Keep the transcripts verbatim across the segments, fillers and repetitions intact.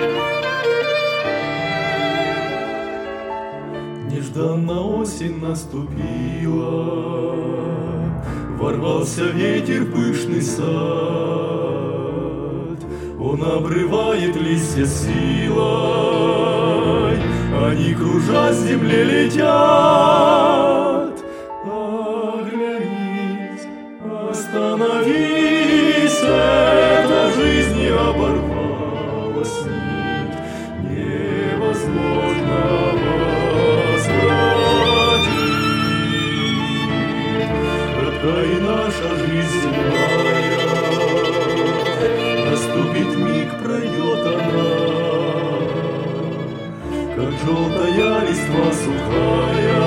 Нежданно осень наступила, ворвался ветер в пышный сад. Он обрывает листья силой, они, кружа с земли, летят. Оглянись, остановись, эта жизнь не оборвалась нить невозможного возвратить. Краткая и наша жизнь земная, наступит миг, пройдет она, как желтая листва сухая,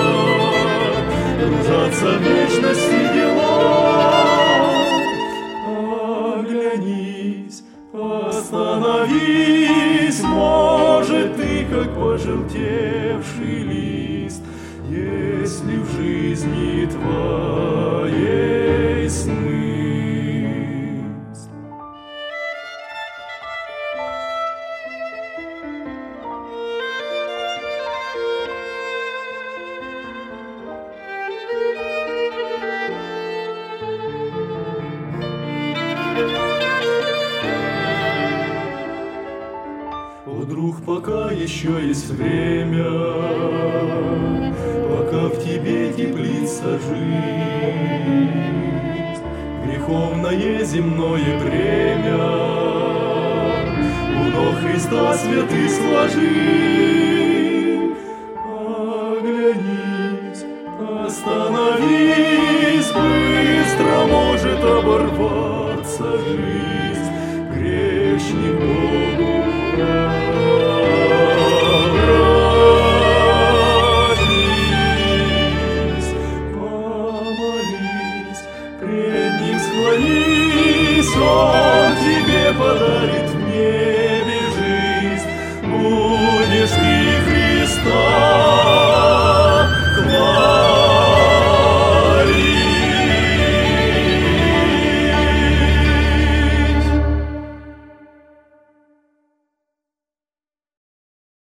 кружатся в вечности дела. Оглянись, остановись, может, ты, как пожелтевший лист, если в жизни твоей смысл. О, друг, пока еще есть время, пока в тебе теплится жизнь, греховное земное бремя у ног Христа святых сложи. Оглянись, остановись, быстро может оборваться жизнь, грешник Богу обратись, помолись, пред Ним склонись, Он тебе подарит в небе жизнь, будешь